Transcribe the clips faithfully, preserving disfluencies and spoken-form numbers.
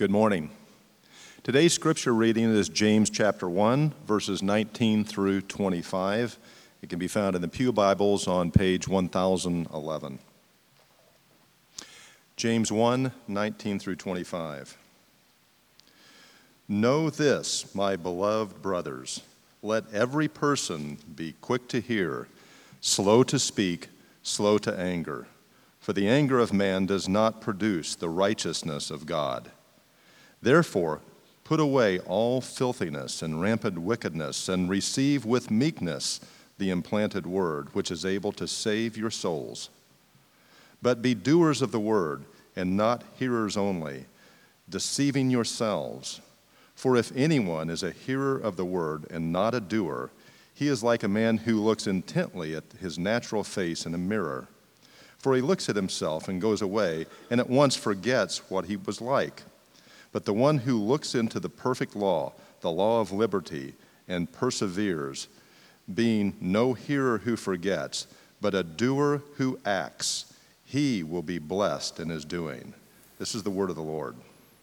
Good morning. Today's scripture reading is James chapter one, verses nineteen through twenty-five. It can be found in the Pew Bibles on page one thousand eleven. James one, nineteen through twenty-five. Know this, my beloved brothers, let every person be quick to hear, slow to speak, slow to anger. For the anger of man does not produce the righteousness of God. Therefore, put away all filthiness and rampant wickedness, and receive with meekness the implanted word, which is able to save your souls. But be doers of the word, and not hearers only, deceiving yourselves. For if anyone is a hearer of the word and not a doer, he is like a man who looks intently at his natural face in a mirror. For he looks at himself and goes away, and at once forgets what he was like. But the one who looks into the perfect law, the law of liberty, and perseveres, being no hearer who forgets, but a doer who acts, he will be blessed in his doing. This is the word of the Lord.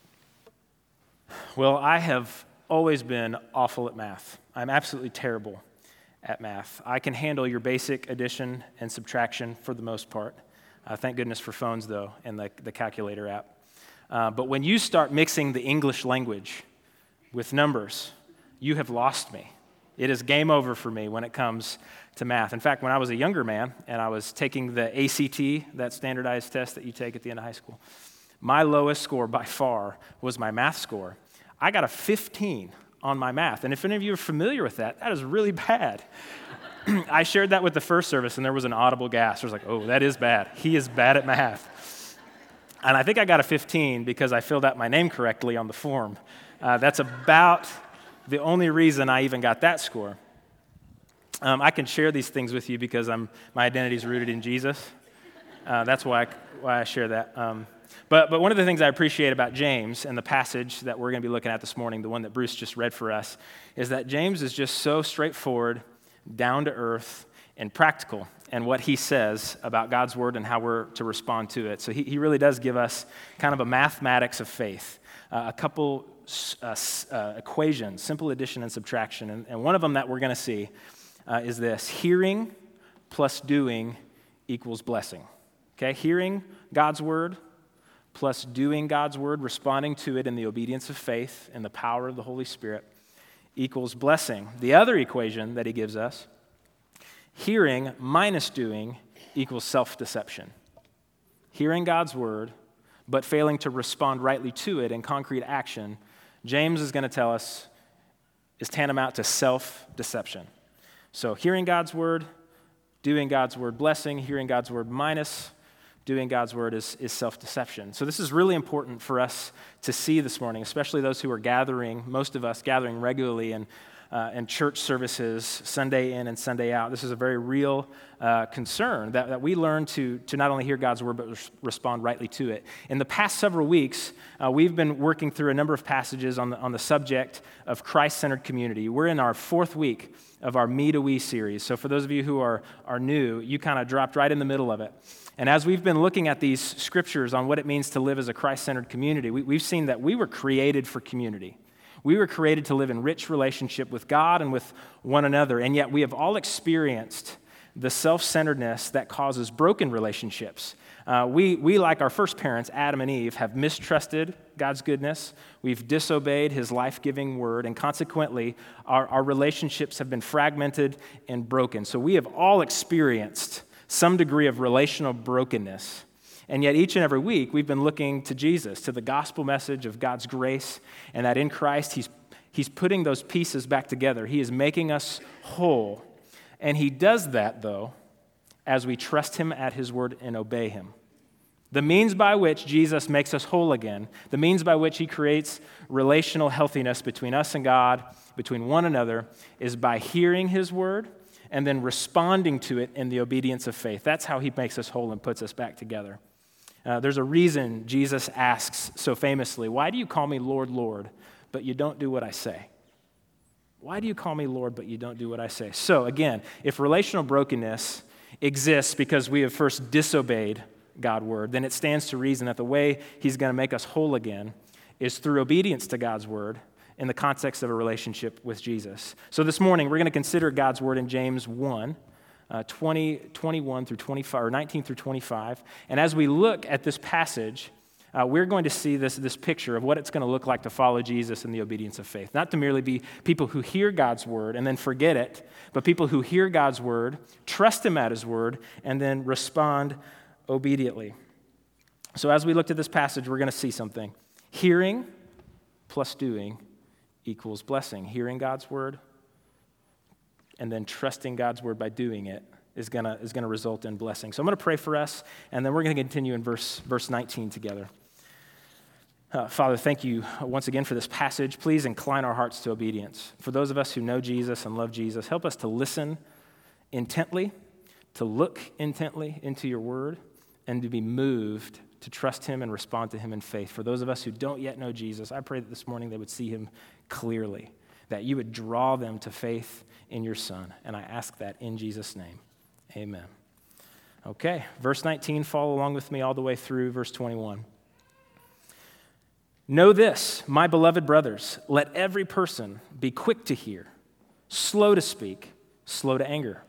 Well, I have always been awful at math. I'm absolutely terrible at math. I can handle your basic addition and subtraction for the most part. Uh, thank goodness for phones, though, and the, the calculator app. Uh, but when you start mixing the English language with numbers, you have lost me. It is game over for me when it comes to math. In fact, when I was a younger man and I was taking the A C T, that standardized test that you take at the end of high school, my lowest score by far was my math score. I got a fifteen on my math. And if any of you are familiar with that, that is really bad. I shared that with the first service, and there was an audible gasp. I was like, oh, that is bad. He is bad at math. And I think I got a fifteen because I filled out my name correctly on the form. Uh, that's about the only reason I even got that score. Um, I can share these things with you because I'm, my identity is rooted in Jesus. Uh, that's why I, why I share that. Um, but, but one of the things I appreciate about James and the passage that we're going to be looking at this morning, the one that Bruce just read for us, is that James is just so straightforward, down to earth, and practical in what he says about God's word and how we're to respond to it. So he, he really does give us kind of a mathematics of faith, uh, a couple uh, uh, equations, simple addition and subtraction. And, and one of them that we're going to see uh, is this: hearing plus doing equals blessing. Okay, hearing God's word plus doing God's word, responding to it in the obedience of faith and the power of the Holy Spirit, equals blessing. The other equation that he gives us, hearing minus doing equals self-deception. Hearing God's word, but failing to respond rightly to it in concrete action, James is going to tell us, is tantamount to self-deception. So hearing God's word, doing God's word, blessing, hearing God's word minus doing God's word is, is self-deception. So this is really important for us to see this morning, especially those who are gathering, most of us gathering regularly in, uh, in church services, Sunday in and Sunday out. This is a very real uh, concern that, that we learn to, to not only hear God's word, but res- respond rightly to it. In the past several weeks, uh, we've been working through a number of passages on the, on the subject of Christ-centered community. We're in our fourth week of our Me to We series. So for those of you who are, are new, you kind of dropped right in the middle of it. And as we've been looking at these scriptures on what it means to live as a Christ-centered community, we, we've seen that we were created for community. We were created to live in rich relationship with God and with one another, and yet we have all experienced the self-centeredness that causes broken relationships. Uh, we, we, like our first parents, Adam and Eve, have mistrusted God's goodness. We've disobeyed his life-giving word, and consequently, our, our relationships have been fragmented and broken. So we have all experienced some degree of relational brokenness. And yet each and every week, we've been looking to Jesus, to the gospel message of God's grace, and that in Christ, he's, he's putting those pieces back together. He is making us whole. And he does that, though, as we trust him at his word and obey him. The means by which Jesus makes us whole again, the means by which he creates relational healthiness between us and God, between one another, is by hearing his word and then responding to it in the obedience of faith. That's how he makes us whole and puts us back together. Uh, there's a reason Jesus asks so famously, why do you call me Lord, Lord, but you don't do what I say? Why do you call me Lord, but you don't do what I say? So again, if relational brokenness exists because we have first disobeyed God's word, then it stands to reason that the way he's going to make us whole again is through obedience to God's word in the context of a relationship with Jesus. So this morning, we're going to consider God's word in James one, uh, twenty, twenty-one through twenty-five, or nineteen through twenty-five. And as we look at this passage, uh, we're going to see this, this picture of what it's going to look like to follow Jesus in the obedience of faith. Not to merely be people who hear God's word and then forget it, but people who hear God's word, trust him at his word, and then respond obediently. So as we looked at this passage, we're going to see something. Hearing plus doing equals blessing. Hearing God's word and then trusting God's word by doing it is going to is going to result in blessing. So I'm going to pray for us, and then we're going to continue in verse, verse nineteen together. Uh, Father, thank you once again for this passage. Please incline our hearts to obedience. For those of us who know Jesus and love Jesus, help us to listen intently, to look intently into your word, and to be moved to trust him and respond to him in faith. For those of us who don't yet know Jesus, I pray that this morning they would see him clearly, that you would draw them to faith in your Son. And I ask that in Jesus' name. Amen. Okay, verse nineteen, follow along with me all the way through verse twenty-one. Know this, my beloved brothers, let every person be quick to hear, slow to speak, slow to anger.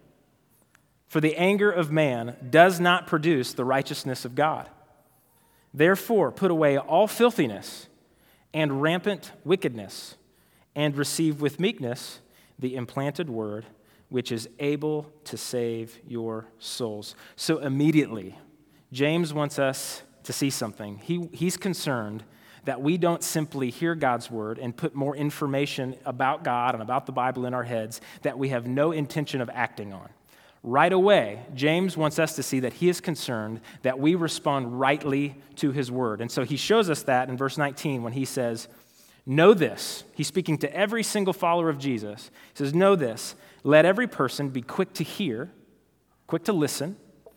For the anger of man does not produce the righteousness of God. Therefore, put away all filthiness and rampant wickedness, and receive with meekness the implanted word, which is able to save your souls. So immediately, James wants us to see something. He, he's concerned that we don't simply hear God's word and put more information about God and about the Bible in our heads that we have no intention of acting on. Right away, James wants us to see that he is concerned that we respond rightly to his word. And so he shows us that in verse nineteen when he says, know this. He's speaking to every single follower of Jesus. He says, know this. Let every person be quick to hear, quick to listen,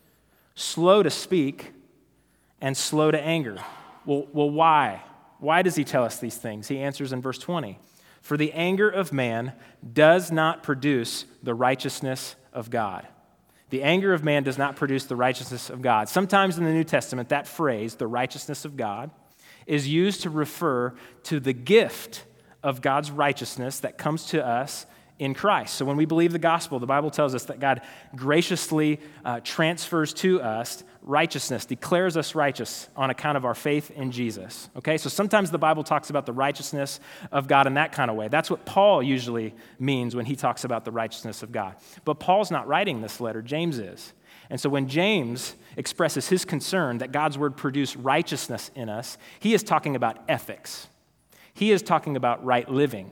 slow to speak, and slow to anger. Well, well, why? Why does he tell us these things? He answers in verse twenty. For the anger of man does not produce the righteousness of God. The anger of man does not produce the righteousness of God. Sometimes in the New Testament, that phrase, the righteousness of God, is used to refer to the gift of God's righteousness that comes to us in Christ. So when we believe the gospel, the Bible tells us that God graciously uh, transfers to us righteousness, declares us righteous on account of our faith in Jesus. Okay, so sometimes the Bible talks about the righteousness of God in that kind of way. That's what Paul usually means when he talks about the righteousness of God. But Paul's not writing this letter, James is. And so when James expresses his concern that God's word produce righteousness in us, he is talking about ethics. He is talking about right living.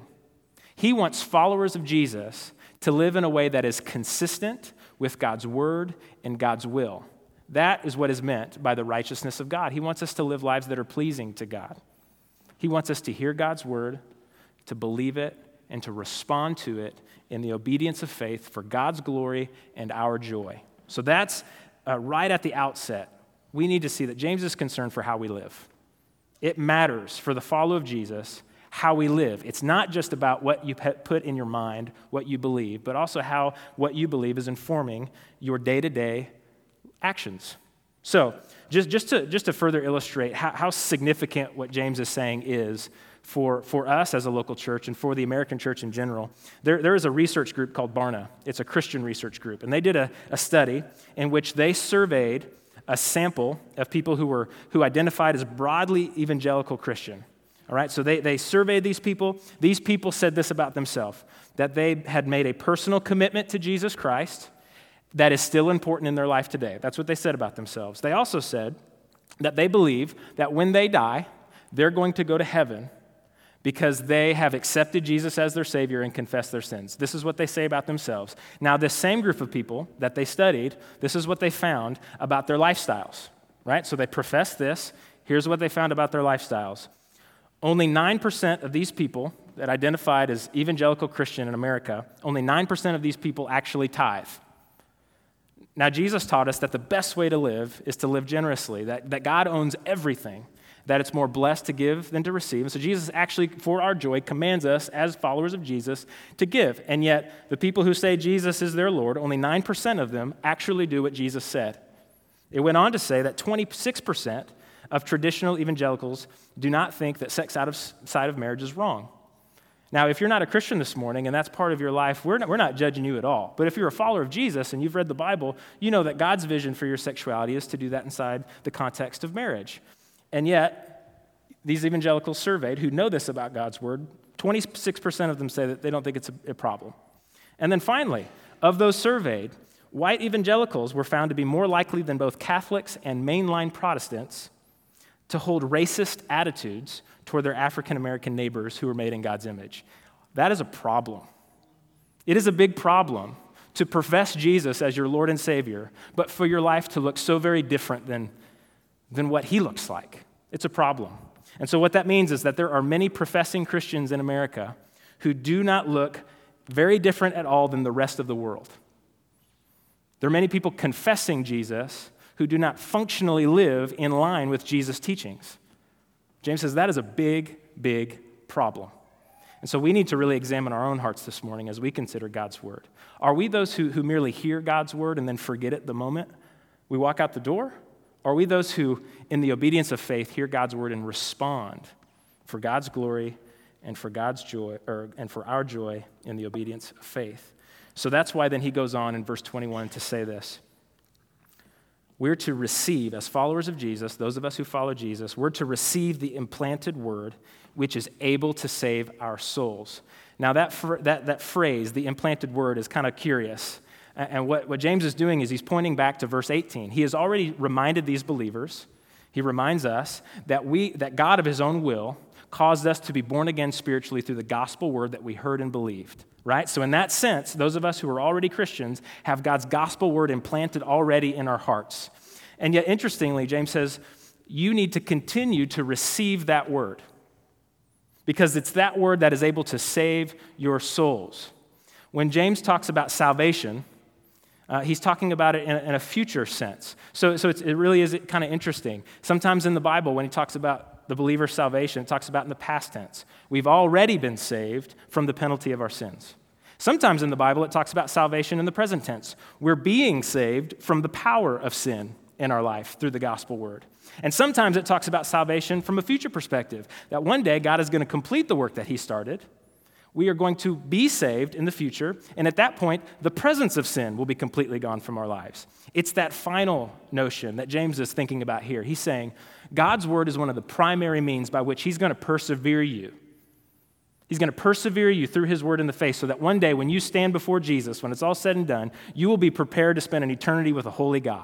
He wants followers of Jesus to live in a way that is consistent with God's word and God's will. That is what is meant by the righteousness of God. He wants us to live lives that are pleasing to God. He wants us to hear God's word, to believe it, and to respond to it in the obedience of faith for God's glory and our joy. So that's uh, right at the outset. We need to see that James is concerned for how we live. It matters for the follower of Jesus how we live. It's not just about what you put in your mind, what you believe, but also how what you believe is informing your day-to-day actions. So just, just, to, just to further illustrate how, how significant what James is saying is for, for us as a local church and for the American church in general, there, there is a research group called Barna. It's a Christian research group, and they did a, a study in which they surveyed a sample of people who were who identified as broadly evangelical Christian. All right, so they, they surveyed these people. These people said this about themselves, that they had made a personal commitment to Jesus Christ that is still important in their life today. That's what they said about themselves. They also said that they believe that when they die, they're going to go to heaven because they have accepted Jesus as their Savior and confessed their sins. This is what they say about themselves. Now, this same group of people that they studied, this is what they found about their lifestyles, right? So they professed this. Here's what they found about their lifestyles. Only nine percent of these people that identified as evangelical Christian in America, only nine percent of these people actually tithe. Now, Jesus taught us that the best way to live is to live generously, that, that God owns everything, that it's more blessed to give than to receive. And so Jesus actually, for our joy, commands us as followers of Jesus to give. And yet, the people who say Jesus is their Lord, only nine percent of them actually do what Jesus said. It went on to say that twenty-six percent of traditional evangelicals do not think that sex outside of marriage is wrong. Now, if you're not a Christian this morning and that's part of your life, we're not, we're not judging you at all. But if you're a follower of Jesus and you've read the Bible, you know that God's vision for your sexuality is to do that inside the context of marriage. And yet, these evangelicals surveyed who know this about God's word, twenty-six percent of them say that they don't think it's a, a problem. And then finally, of those surveyed, white evangelicals were found to be more likely than both Catholics and mainline Protestants to hold racist attitudes toward their African-American neighbors who were made in God's image. That is a problem. It is a big problem to profess Jesus as your Lord and Savior, but for your life to look so very different than, than what he looks like. It's a problem. And so what that means is that there are many professing Christians in America who do not look very different at all than the rest of the world. There are many people confessing Jesus who do not functionally live in line with Jesus' teachings. James says that is a big, big problem. And so we need to really examine our own hearts this morning as we consider God's word. Are we those who, who merely hear God's word and then forget it the moment we walk out the door? Or are we those who, in the obedience of faith, hear God's word and respond for God's glory and for God's joy, or and for our joy in the obedience of faith? So that's why then he goes on in verse twenty-one to say this. We're to receive, as followers of Jesus, those of us who follow Jesus, we're to receive the implanted word, which is able to save our souls. Now, that fr- that, that phrase, the implanted word, is kind of curious. And what, what James is doing is he's pointing back to verse eighteen. He has already reminded these believers, he reminds us that we that God of his own will caused us to be born again spiritually through the gospel word that we heard and believed, right? So in that sense, those of us who are already Christians have God's gospel word implanted already in our hearts. And yet, interestingly, James says, you need to continue to receive that word because it's that word that is able to save your souls. When James talks about salvation, uh, he's talking about it in a, in a future sense. So, so it's, it really is kind of interesting. Sometimes in the Bible, when he talks about the believer's salvation, it talks about in the past tense. We've already been saved from the penalty of our sins. Sometimes in the Bible, it talks about salvation in the present tense. We're being saved from the power of sin in our life through the gospel word. And sometimes it talks about salvation from a future perspective, that one day God is going to complete the work that he started. We are going to be saved in the future, and at that point, the presence of sin will be completely gone from our lives. It's that final notion that James is thinking about here. He's saying God's word is one of the primary means by which he's going to persevere you. He's going to persevere you through his word in the face so that one day when you stand before Jesus, when it's all said and done, you will be prepared to spend an eternity with a holy God.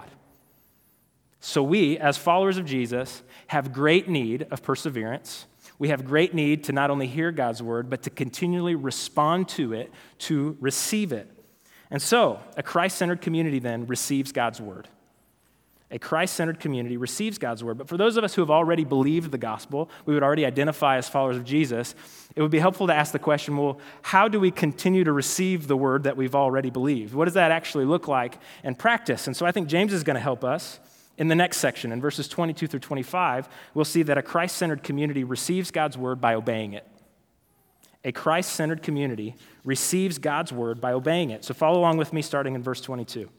So we, as followers of Jesus, have great need of perseverance. We have great need to not only hear God's word, but to continually respond to it, to receive it. And so, a Christ-centered community then receives God's word. A Christ-centered community receives God's word. But for those of us who have already believed the gospel, we would already identify as followers of Jesus, it would be helpful to ask the question, well, how do we continue to receive the word that we've already believed? What does that actually look like in practice? And so I think James is going to help us. In the next section, in verses twenty-two through twenty-five, we'll see that a Christ-centered community receives God's word by obeying it. A Christ-centered community receives God's word by obeying it. So follow along with me starting in verse twenty-two.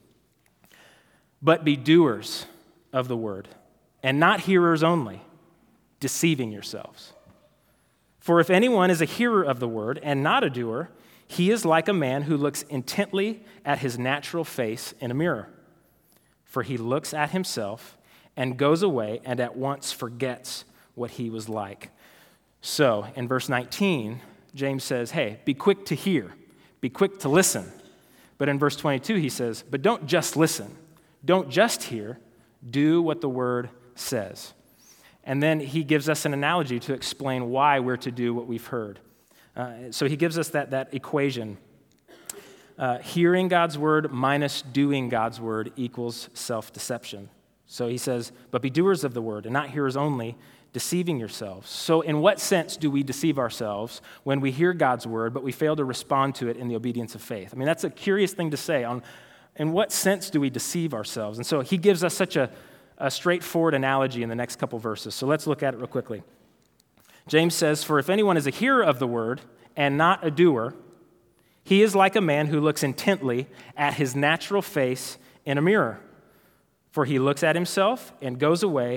But be doers of the word, and not hearers only, deceiving yourselves. For if anyone is a hearer of the word and not a doer, he is like a man who looks intently at his natural face in a mirror. For he looks at himself and goes away and at once forgets what he was like. So in verse nineteen, James says, hey, be quick to hear, be quick to listen. But in verse twenty-two, he says, but don't just listen, don't just hear, do what the word says. And then he gives us an analogy to explain why we're to do what we've heard. Uh, so he gives us that, that equation. Uh, hearing God's word minus doing God's word equals self-deception. So he says, but be doers of the word and not hearers only, deceiving yourselves. So in what sense do we deceive ourselves when we hear God's word, but we fail to respond to it in the obedience of faith? I mean, that's a curious thing to say. On, in what sense do we deceive ourselves? And so he gives us such a, a straightforward analogy in the next couple verses. So let's look at it real quickly. James says, for if anyone is a hearer of the word and not a doer, he is like a man who looks intently at his natural face in a mirror. For he looks at himself and goes away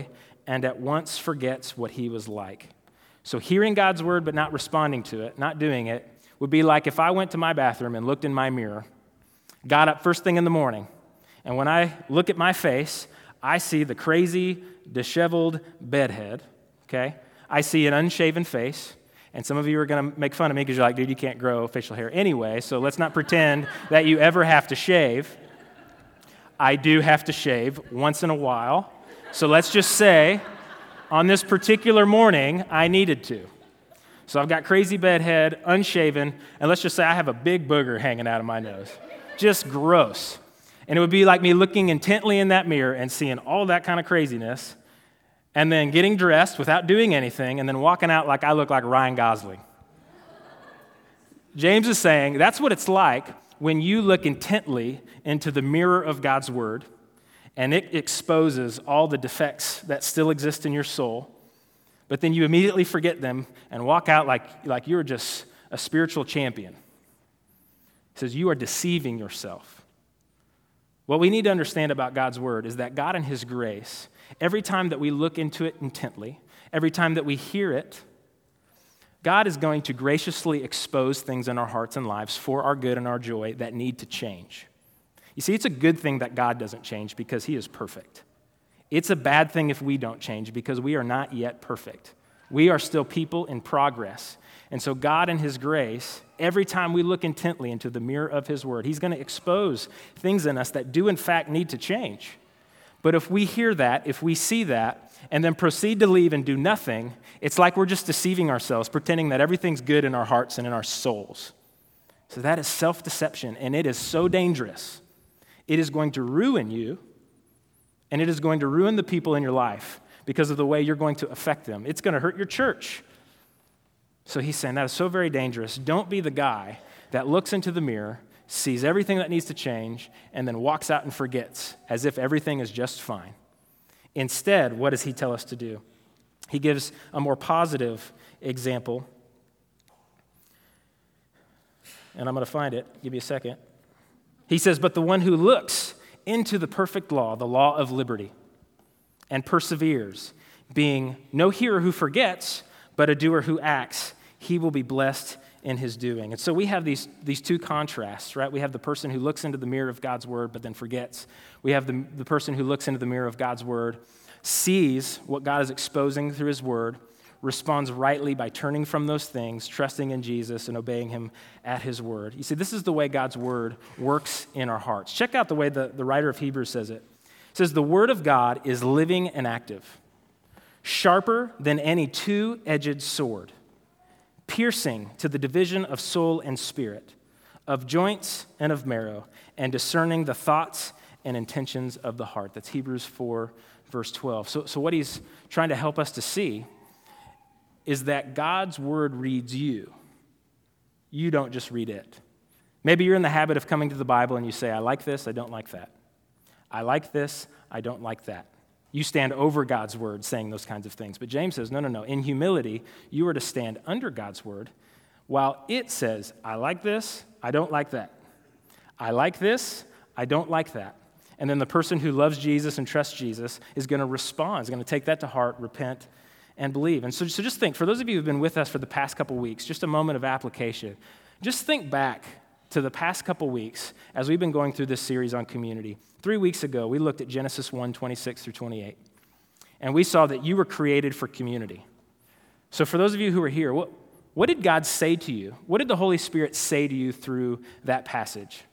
and at once forgets what he was like. So hearing God's word but not responding to it, not doing it, would be like if I went to my bathroom and looked in my mirror, got up first thing in the morning, and when I look at my face, I see the crazy, disheveled bedhead, okay? I see an unshaven face, and some of you are going to make fun of me because you're like, dude, you can't grow facial hair anyway, so let's not pretend that you ever have to shave. I do have to shave once in a while, so let's just say on this particular morning, I needed to. So I've got crazy bedhead, unshaven, and let's just say I have a big booger hanging out of my nose. Just gross. And it would be like me looking intently in that mirror and seeing all that kind of craziness, and then getting dressed without doing anything, and then walking out like I look like Ryan Gosling. James is saying that's what it's like when you look intently into the mirror of God's word, and it exposes all the defects that still exist in your soul, but then you immediately forget them and walk out like, like you're just a spiritual champion. He says you are deceiving yourself. What we need to understand about God's word is that God in his grace, every time that we look into it intently, every time that we hear it, God is going to graciously expose things in our hearts and lives for our good and our joy that need to change. You see, it's a good thing that God doesn't change because he is perfect. It's a bad thing if we don't change because we are not yet perfect. We are still people in progress. And so God in his grace, every time we look intently into the mirror of his word, he's going to expose things in us that do in fact need to change. But if we hear that, if we see that, and then proceed to leave and do nothing, it's like we're just deceiving ourselves, pretending that everything's good in our hearts and in our souls. So that is self-deception, and it is so dangerous. It is going to ruin you, and it is going to ruin the people in your life because of the way you're going to affect them. It's going to hurt your church. So he's saying that is so very dangerous. Don't be the guy that looks into the mirror, sees everything that needs to change, and then walks out and forgets as if everything is just fine. Instead, what does he tell us to do? He gives a more positive example. And I'm going to find it. Give me a second. He says, but the one who looks into the perfect law, the law of liberty, and perseveres, being no hearer who forgets, but a doer who acts, he will be blessed in his doing. And so we have these, these two contrasts, right? We have the person who looks into the mirror of God's word, but then forgets. We have the, the person who looks into the mirror of God's word, sees what God is exposing through his word, responds rightly by turning from those things, trusting in Jesus and obeying him at his word. You see, this is the way God's word works in our hearts. Check out the way the, the writer of Hebrews says it. It says, the word of God is living and active, sharper than any two-edged sword, piercing to the division of soul and spirit, of joints and of marrow, and discerning the thoughts and intentions of the heart. That's Hebrews four, verse twelve. So, so what he's trying to help us to see is that God's word reads you. You don't just read it. Maybe you're in the habit of coming to the Bible and you say, I like this, I don't like that. I like this, I don't like that. You stand over God's word saying those kinds of things. But James says, no, no, no. In humility, you are to stand under God's word while it says, I like this, I don't like that. I like this, I don't like that. And then the person who loves Jesus and trusts Jesus is going to respond, is going to take that to heart, repent, and believe. And so, so just think, for those of you who have been with us for the past couple weeks, just a moment of application. Just think back to the past couple weeks as we've been going through this series on community. Three weeks ago, we looked at Genesis one, twenty-six through twenty-eight. And we saw that you were created for community. So for those of you who are here, what, what did God say to you? What did the Holy Spirit say to you through that passage?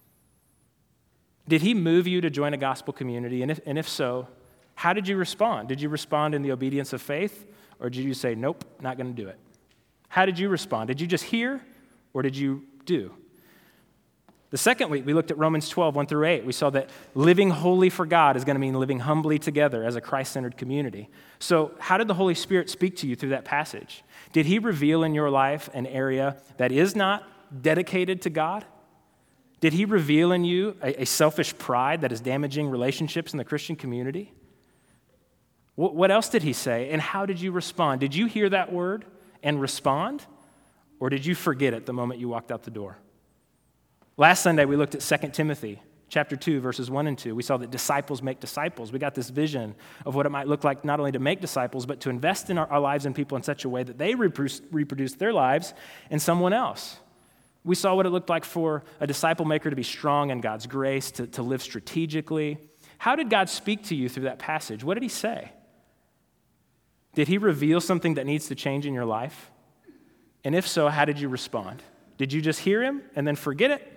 Did he move you to join a gospel community? And if, and if so, how did you respond? Did you respond in the obedience of faith, or did you say, nope, not going to do it? How did you respond? Did you just hear, or did you do? The second week, we looked at Romans twelve, one through eight. We saw that living holy for God is going to mean living humbly together as a Christ-centered community. So how did the Holy Spirit speak to you through that passage? Did he reveal in your life an area that is not dedicated to God? Did he reveal in you a, a selfish pride that is damaging relationships in the Christian community? What, what else did he say, and how did you respond? Did you hear that word and respond, or did you forget it the moment you walked out the door? Last Sunday, we looked at Second Timothy chapter two, verses one and two. We saw that disciples make disciples. We got this vision of what it might look like not only to make disciples, but to invest in our, our lives and people in such a way that they reproduce, reproduce their lives in someone else. We saw what it looked like for a disciple maker to be strong in God's grace, to, to live strategically. How did God speak to you through that passage? What did he say? Did he reveal something that needs to change in your life? And if so, how did you respond? Did you just hear him and then forget it?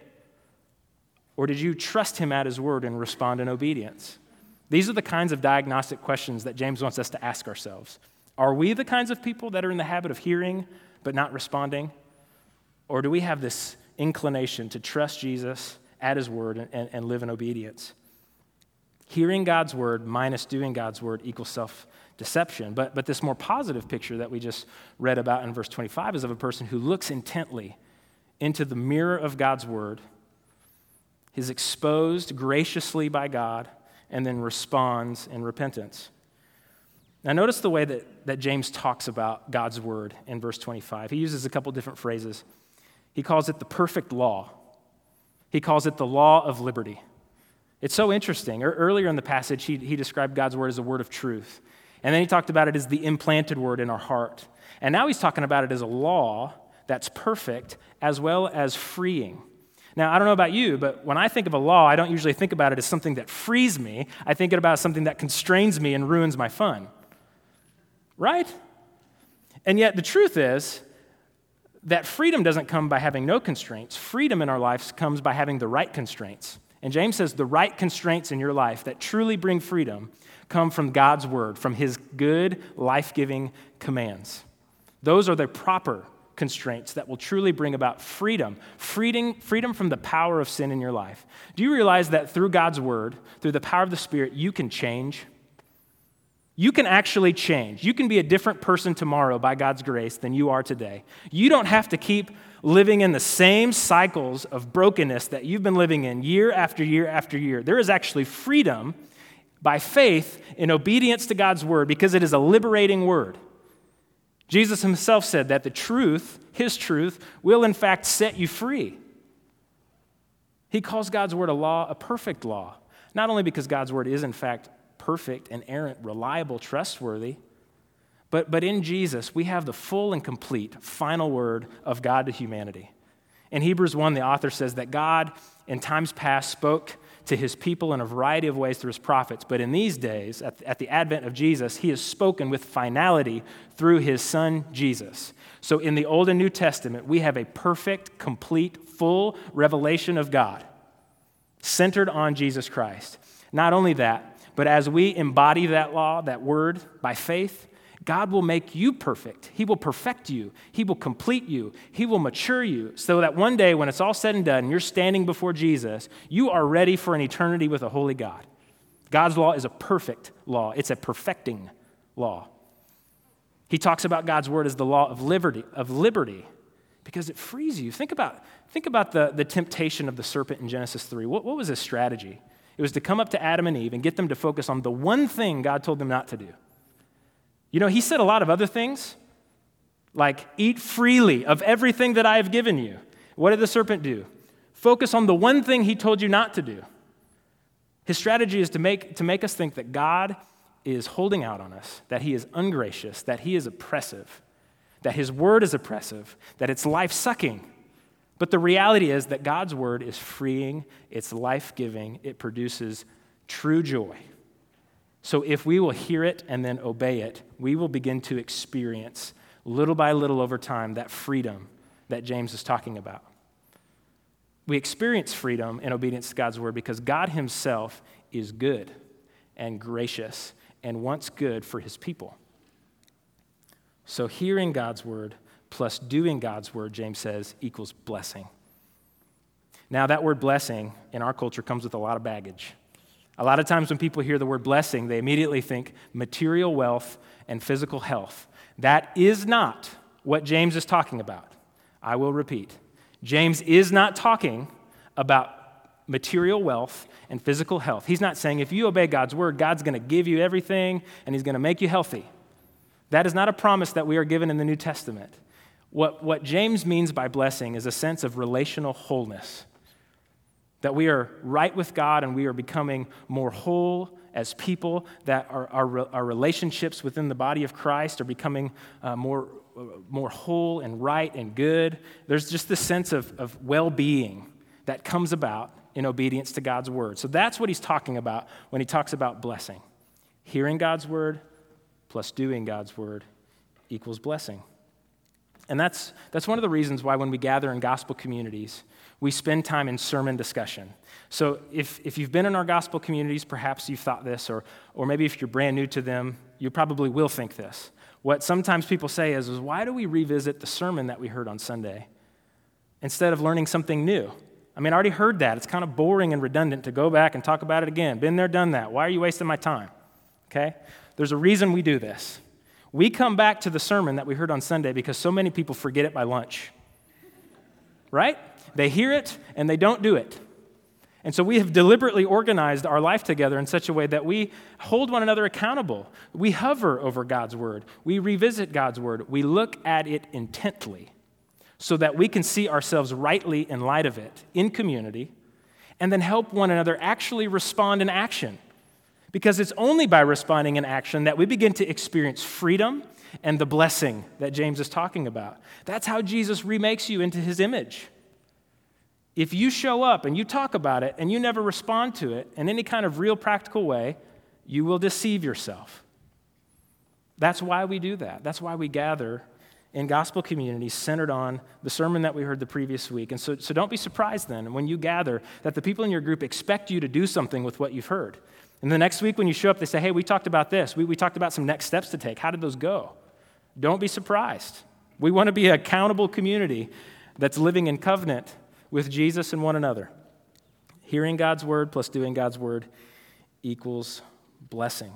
Or did you trust him at his word and respond in obedience? These are the kinds of diagnostic questions that James wants us to ask ourselves. Are we the kinds of people that are in the habit of hearing but not responding? Or do we have this inclination to trust Jesus at his word and, and live in obedience? Hearing God's word minus doing God's word equals self-deception. But, but this more positive picture that we just read about in verse twenty-five is of a person who looks intently into the mirror of God's word, is exposed graciously by God, and then responds in repentance. Now notice the way that, that James talks about God's word in verse twenty-five. He uses a couple different phrases. He calls it the perfect law. He calls it the law of liberty. It's so interesting. Earlier in the passage, he, he described God's word as a word of truth. And then he talked about it as the implanted word in our heart. And now he's talking about it as a law that's perfect as well as freeing. Now, I don't know about you, but when I think of a law, I don't usually think about it as something that frees me. I think about something that constrains me and ruins my fun. Right? And yet the truth is that freedom doesn't come by having no constraints. Freedom in our lives comes by having the right constraints. And James says the right constraints in your life that truly bring freedom come from God's word, from his good, life-giving commands. Those are the proper constraints that will truly bring about freedom, freedom, freedom from the power of sin in your life. Do you realize that through God's word, through the power of the Spirit, you can change? You can actually change. You can be a different person tomorrow by God's grace than you are today. You don't have to keep living in the same cycles of brokenness that you've been living in year after year after year. There is actually freedom by faith in obedience to God's word because it is a liberating word. Jesus himself said that the truth, his truth, will in fact set you free. He calls God's word a law, a perfect law, not only because God's word is in fact perfect, inerrant, reliable, trustworthy, but, but in Jesus, we have the full and complete final word of God to humanity. In Hebrews one, the author says that God in times past spoke to his people in a variety of ways through his prophets. But in these days, at, at the advent of Jesus, he has spoken with finality through his son, Jesus. So in the Old and New Testament, we have a perfect, complete, full revelation of God centered on Jesus Christ. Not only that, but as we embody that law, that word, by faith, God will make you perfect. He will perfect you. He will complete you. He will mature you so that one day when it's all said and done and you're standing before Jesus, you are ready for an eternity with a holy God. God's law is a perfect law. It's a perfecting law. He talks about God's word as the law of liberty, of liberty because it frees you. Think about, think about the, the temptation of the serpent in Genesis three. What, what was his strategy? It was to come up to Adam and Eve and get them to focus on the one thing God told them not to do. You know, he said a lot of other things, like eat freely of everything that I have given you. What did the serpent do? Focus on the one thing he told you not to do. His strategy is to make, to make us think that God is holding out on us, that he is ungracious, that he is oppressive, that his word is oppressive, that it's life-sucking. But the reality is that God's word is freeing, it's life-giving, it produces true joy. So if we will hear it and then obey it, we will begin to experience, little by little over time, that freedom that James is talking about. We experience freedom in obedience to God's word because God himself is good and gracious and wants good for his people. So hearing God's word plus doing God's word, James says, equals blessing. Now, that word blessing in our culture comes with a lot of baggage. A lot of times when people hear the word blessing, they immediately think material wealth and physical health. That is not what James is talking about. I will repeat. James is not talking about material wealth and physical health. He's not saying if you obey God's word, God's going to give you everything and he's going to make you healthy. That is not a promise that we are given in the New Testament. What, what James means by blessing is a sense of relational wholeness. that we are right with God and we are becoming more whole as people, that our, our, our relationships within the body of Christ are becoming uh, more, uh, more whole and right and good. There's just this sense of, of well-being that comes about in obedience to God's word. So that's what he's talking about when he talks about blessing. Hearing God's word plus doing God's word equals blessing. And that's, that's one of the reasons why when we gather in gospel communities, we spend time in sermon discussion. So if, if you've been in our gospel communities, perhaps you've thought this, or, or maybe if you're brand new to them, you probably will think this. What sometimes people say is, is, why do we revisit the sermon that we heard on Sunday instead of learning something new? I mean, I already heard that. It's kind of boring and redundant to go back and talk about it again. Been there, done that. Why are you wasting my time? Okay? There's a reason we do this. We come back to the sermon that we heard on Sunday because so many people forget it by lunch. Right? They hear it and they don't do it. And so we have deliberately organized our life together in such a way that we hold one another accountable. We hover over God's word. We revisit God's word. We look at it intently so that we can see ourselves rightly in light of it in community and then help one another actually respond in action. Because it's only by responding in action that we begin to experience freedom and the blessing that James is talking about. That's how Jesus remakes you into his image. If you show up and you talk about it and you never respond to it in any kind of real practical way, you will deceive yourself. That's why we do that. That's why we gather in gospel communities centered on the sermon that we heard the previous week. And so, so don't be surprised then when you gather that the people in your group expect you to do something with what you've heard. And the next week when you show up, they say, hey, we talked about this. We, we talked about some next steps to take. How did those go? Don't be surprised. We want to be an accountable community that's living in covenant with Jesus and one another. Hearing God's word plus doing God's word equals blessing.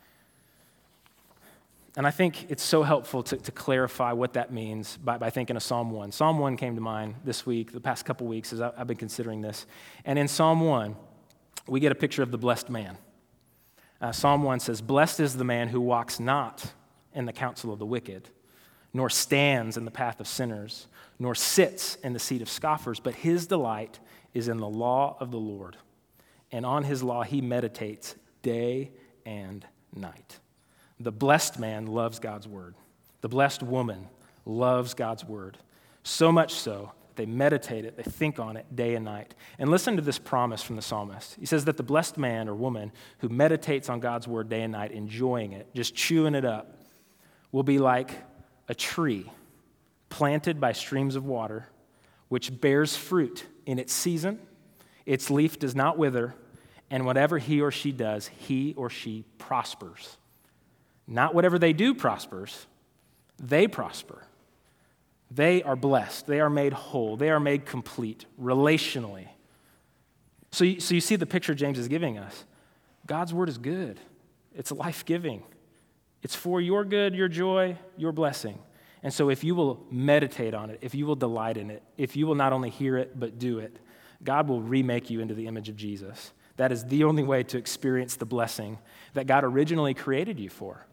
And I think it's so helpful to, to clarify what that means by, by thinking of Psalm one. Psalm one came to mind this week, the past couple weeks, as I, I've been considering this. And in Psalm one, we get a picture of the blessed man. Uh, Psalm one says, blessed is the man who walks not in the counsel of the wicked, nor stands in the path of sinners, nor sits in the seat of scoffers, but his delight is in the law of the Lord. And on his law he meditates day and night. The blessed man loves God's word. The blessed woman loves God's word. So much so, they meditate it, they think on it day and night. And listen to this promise from the psalmist. He says that the blessed man or woman who meditates on God's word day and night, enjoying it, just chewing it up, will be like a tree planted by streams of water, which bears fruit in its season. Its leaf does not wither, and whatever he or she does, he or she prospers. Not whatever they do prospers, they prosper. They are blessed. They are made whole. They are made complete relationally. So you, so you see the picture James is giving us. God's word is good. It's life-giving. It's for your good, your joy, your blessing. And so if you will meditate on it, if you will delight in it, if you will not only hear it but do it, God will remake you into the image of Jesus. That is the only way to experience the blessing that God originally created you for.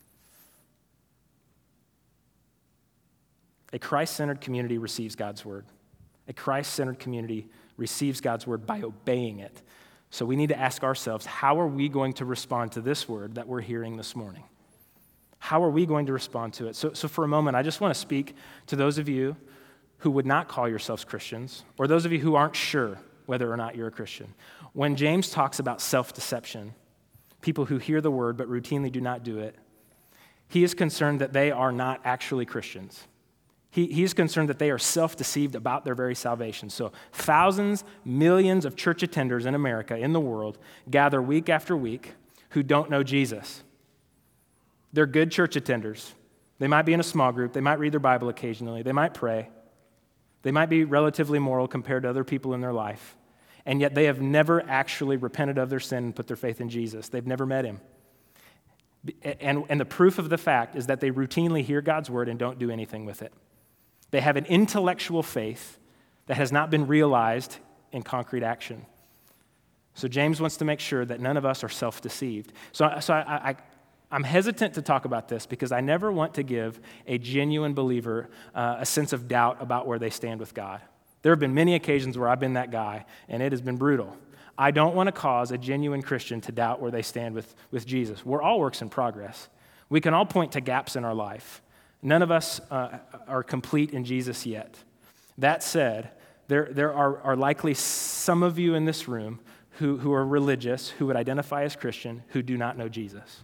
A Christ-centered community receives God's word. A Christ-centered community receives God's word by obeying it. So we need to ask ourselves, how are we going to respond to this word that we're hearing this morning? How are we going to respond to it? So, so for a moment, I just want to speak to those of you who would not call yourselves Christians, or those of you who aren't sure whether or not you're a Christian. When James talks about self-deception, people who hear the word but routinely do not do it, he is concerned that they are not actually Christians. He, he is concerned that they are self-deceived about their very salvation. So thousands, millions of church attenders in America, in the world, gather week after week who don't know Jesus. They're good church attenders. They might be in a small group. They might read their Bible occasionally. They might pray. They might be relatively moral compared to other people in their life. And yet they have never actually repented of their sin and put their faith in Jesus. They've never met him. And, and the proof of the fact is that they routinely hear God's word and don't do anything with it. They have an intellectual faith that has not been realized in concrete action. So James wants to make sure that none of us are self-deceived. So, so I, I, I'm hesitant to talk about this because I never want to give a genuine believer uh, a sense of doubt about where they stand with God. There have been many occasions where I've been that guy, and it has been brutal. I don't want to cause a genuine Christian to doubt where they stand with, with Jesus. We're all works in progress. We can all point to gaps in our life. None of us uh, are complete in Jesus yet. That said, there, there are, are likely some of you in this room who, who are religious, who would identify as Christian, who do not know Jesus.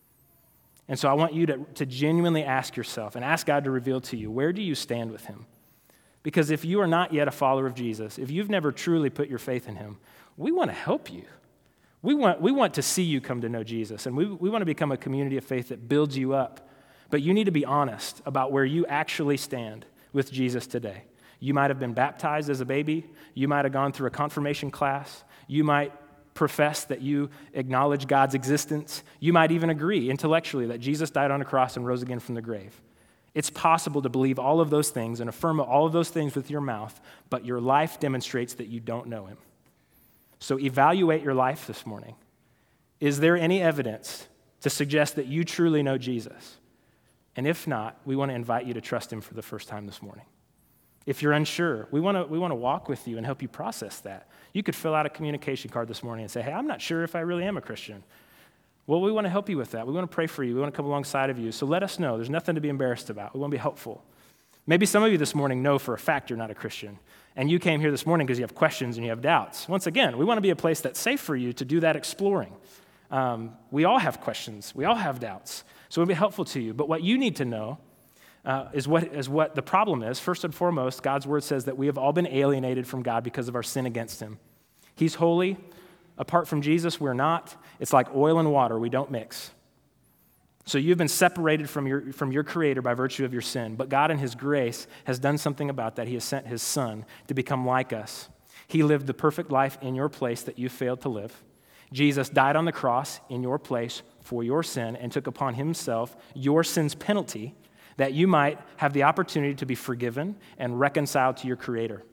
And so I want you to, to genuinely ask yourself and ask God to reveal to you, where do you stand with him? Because if you are not yet a follower of Jesus, if you've never truly put your faith in him, we want to help you. We want, we want to see you come to know Jesus, and we, we want to become a community of faith that builds you up. But you need to be honest about where you actually stand with Jesus today. You might have been baptized as a baby. You might have gone through a confirmation class. You might profess that you acknowledge God's existence. You might even agree intellectually that Jesus died on a cross and rose again from the grave. It's possible to believe all of those things and affirm all of those things with your mouth, but your life demonstrates that you don't know him. So evaluate your life this morning. Is there any evidence to suggest that you truly know Jesus? And if not, we want to invite you to trust him for the first time this morning. If you're unsure, we want to we want to walk with you and help you process that. You could fill out a communication card this morning and say, hey, I'm not sure if I really am a Christian. Well, we want to help you with that. We want to pray for you. We want to come alongside of you. So let us know. There's nothing to be embarrassed about. We want to be helpful. Maybe some of you this morning know for a fact you're not a Christian, and you came here this morning because you have questions and you have doubts. Once again, we want to be a place that's safe for you to do that exploring. Um, we all have questions. We all have doubts. So it will be helpful to you. But what you need to know uh, is, what, is what the problem is. First and foremost, God's word says that we have all been alienated from God because of our sin against him. He's holy. Apart from Jesus, we're not. It's like oil and water. We don't mix. So you've been separated from your, from your Creator by virtue of your sin. But God in his grace has done something about that. He has sent his Son to become like us. He lived the perfect life in your place that you failed to live. Jesus died on the cross in your place for your sin and took upon himself your sin's penalty that you might have the opportunity to be forgiven and reconciled to your Creator.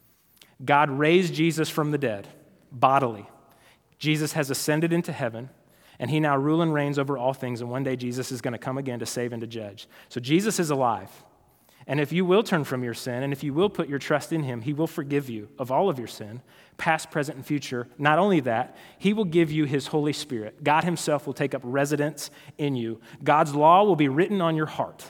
God raised Jesus from the dead, bodily. Jesus has ascended into heaven, and he now rules and reigns over all things, and one day Jesus is going to come again to save and to judge. So Jesus is alive. And if you will turn from your sin, and if you will put your trust in him, he will forgive you of all of your sin, past, present, and future. Not only that, he will give you his Holy Spirit. God himself will take up residence in you. God's law will be written on your heart.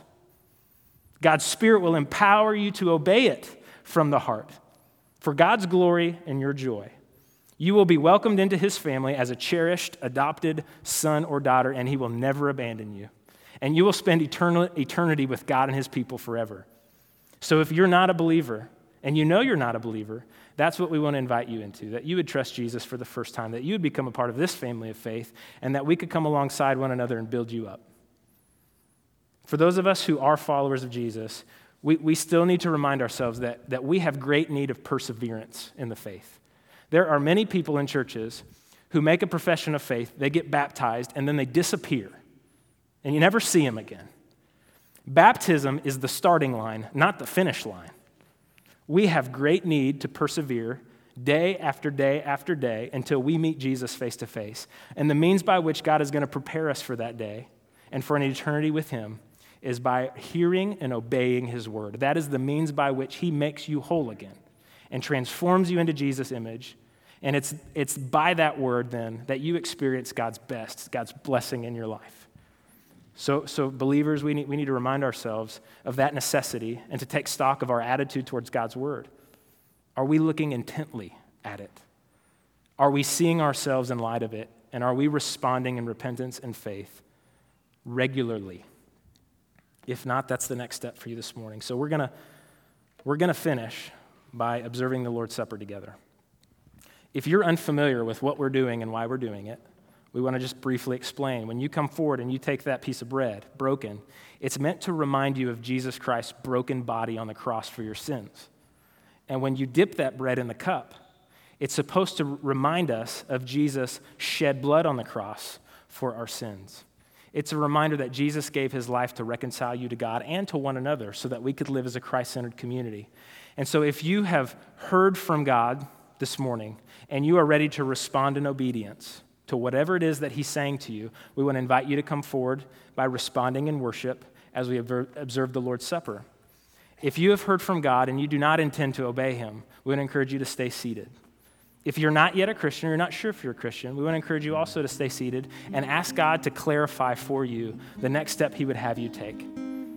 God's Spirit will empower you to obey it from the heart for God's glory and your joy. You will be welcomed into his family as a cherished, adopted son or daughter, and he will never abandon you. And you will spend eternal, eternity with God and his people forever. So if you're not a believer, and you know you're not a believer, that's what we want to invite you into, that you would trust Jesus for the first time, that you would become a part of this family of faith, and that we could come alongside one another and build you up. For those of us who are followers of Jesus, we, we still need to remind ourselves that, that we have great need of perseverance in the faith. There are many people in churches who make a profession of faith, they get baptized, and then they disappear, and you never see them again. Baptism is the starting line, not the finish line. We have great need to persevere day after day after day until we meet Jesus face to face. And the means by which God is going to prepare us for that day and for an eternity with him is by hearing and obeying his word. That is the means by which he makes you whole again and transforms you into Jesus' image. And it's, it's by that word, then, that you experience God's best, God's blessing in your life. So, so believers, we need, we need to remind ourselves of that necessity and to take stock of our attitude towards God's word. Are we looking intently at it? Are we seeing ourselves in light of it? And are we responding in repentance and faith regularly? If not, that's the next step for you this morning. So we're gonna, we're gonna finish by observing the Lord's Supper together. If you're unfamiliar with what we're doing and why we're doing it, we want to just briefly explain. When you come forward and you take that piece of bread, broken, it's meant to remind you of Jesus Christ's broken body on the cross for your sins. And when you dip that bread in the cup, it's supposed to remind us of Jesus' shed blood on the cross for our sins. It's a reminder that Jesus gave his life to reconcile you to God and to one another so that we could live as a Christ-centered community. And so if you have heard from God this morning and you are ready to respond in obedience to whatever it is that he's saying to you, we want to invite you to come forward by responding in worship as we observe the Lord's Supper. If you have heard from God and you do not intend to obey him, we would encourage you to stay seated. If you're not yet a Christian, or you're not sure if you're a Christian, we want to encourage you also to stay seated and ask God to clarify for you the next step he would have you take.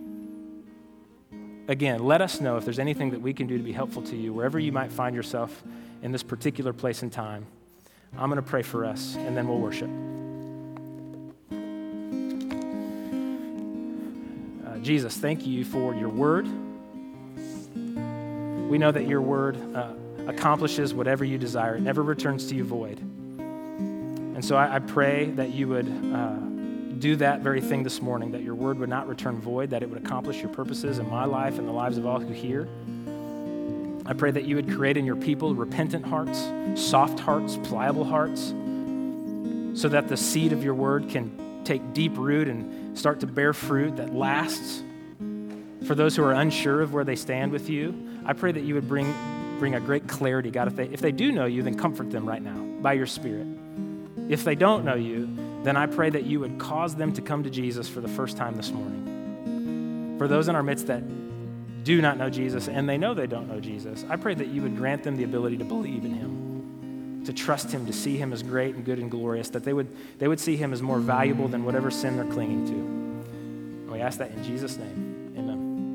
Again, let us know if there's anything that we can do to be helpful to you, wherever you might find yourself in this particular place and time. I'm going to pray for us, and then we'll worship. Uh, Jesus, thank you for your word. We know that your word uh, accomplishes whatever you desire. It never returns to you void. And so I, I pray that you would uh, do that very thing this morning, that your word would not return void, that it would accomplish your purposes in my life and the lives of all who hear. I pray that you would create in your people repentant hearts, soft hearts, pliable hearts, so that the seed of your word can take deep root and start to bear fruit that lasts. For those who are unsure of where they stand with you, I pray that you would bring, bring a great clarity. God, if they, if they do know you, then comfort them right now by your Spirit. If they don't know you, then I pray that you would cause them to come to Jesus for the first time this morning. For those in our midst that do not know Jesus and they know they don't know Jesus, I pray that you would grant them the ability to believe in him, to trust him, to see him as great and good and glorious, that they would, they would see him as more valuable than whatever sin they're clinging to. And we ask that in Jesus' name. Amen.